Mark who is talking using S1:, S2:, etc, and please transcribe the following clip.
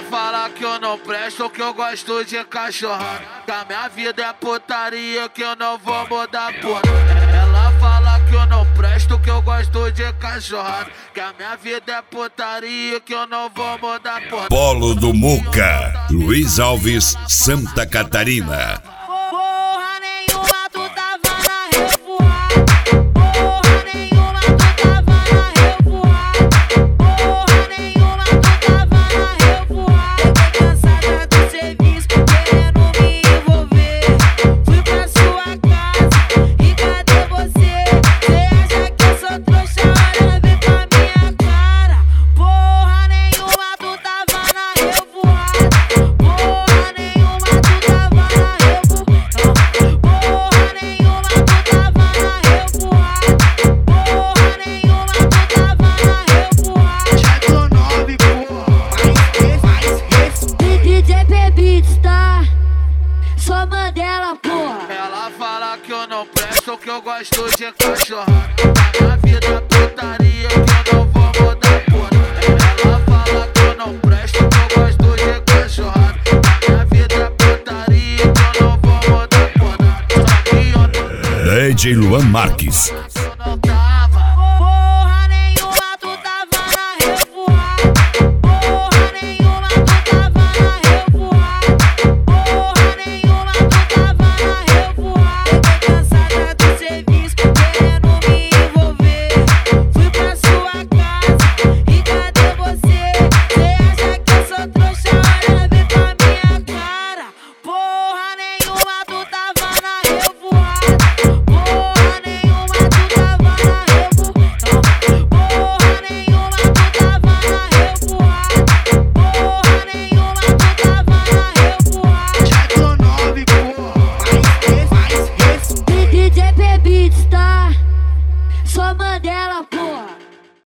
S1: fala que eu não presto, que eu gosto de cachorrada, que a minha vida é putaria, que eu não vou mudar porra. Ela fala que eu não presto, que eu gosto de cachorrada, que a minha vida é putaria, que eu não vou mudar porra.
S2: Polo do Muca, Luiz Alves, Santa Catarina.
S3: Porra nenhuma, tu tava na revoada. Porra nenhuma, tu tava na revoada. Porra nenhuma, tu tava na revoada. Fiquei cansada do serviço, querendo me envolver. Fui pra sua casa e cadê você? Cê acha que eu sou trouxa? Olha bem pra minha cara. Porra nenhuma, tu tava na revoada. Porra nenhuma, tu tava na revoada. Porra nenhuma, tu tava na revoada. Porra nenhuma, tu tava na revoada.
S4: Já tô 9, porra. Mais esse.
S3: DJ P-Beats, tá? Só Mandela, porra.
S1: Ela fala que eu não presto, que eu gosto de cachorrada, que a minha vida é putaria, que eu não vou mudar porra. Ela fala que eu não presto, que eu gosto de cachorrada, que a minha vida é putaria, que eu não vou mudar porra.
S2: DJ Luan Marques,